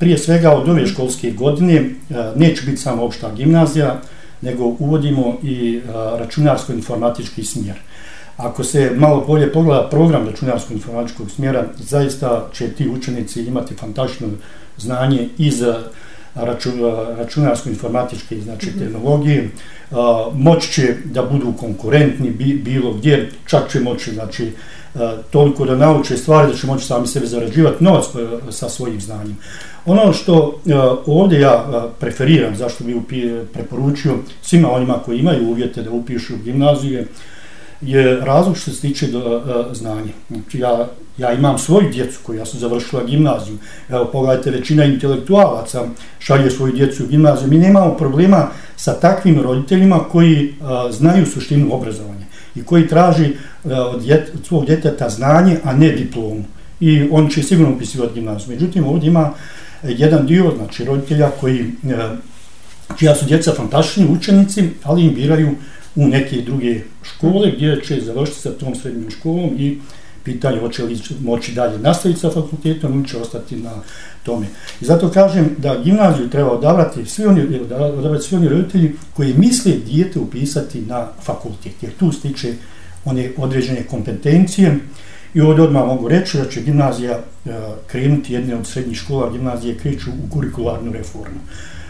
prije svega od ove školske godine neće biti samo opšta gimnazija, nego uvodimo i računarsko-informatički smjer. Ako se malo bolje pogleda program računarsko-informatičkog smjera, zaista će ti učenici imati fantastično znanje iz računarsko-informatičke, znači tehnologije, moći će da budu konkurentni bilo gdje, čak će moći, znači, toliko da nauče stvari da će moći sami sebe zarađivati novac sa svojim znanjem. Ono što ovdje ja preferiram, zašto bi preporučio svima onima koji imaju uvjete da upišu gimnazije, je razlog što se tiče znanja. Znači, ja imam svoju djecu koja su završila gimnaziju. Evo, pogledajte, većina intelektualaca šalje svoju djecu u gimnaziju. Mi nemamo problema sa takvim roditeljima koji znaju suštinu obrazovanja i koji traži od svog djeteta znanje, a ne diplomu. I on će sigurno upisivati gimnaziju. Međutim, ovdje ima jedan dio, znači, roditelja čija su djeca fantastični učenici, ali im biraju u neke druge škole gdje će završiti sa tom srednjom školom i pitanje hoće li moći dalje nastaviti sa fakultetom ili će ostati na tome. I zato kažem da gimnaziju treba odabrati svi oni roditelji koji misle dijete upisati na fakultet, jer tu stiče one određene kompetencije. I ovdje odmah mogu reći da će gimnazija krenuti, jedne od srednjih škola gimnazije kreću u kurikularnu reformu.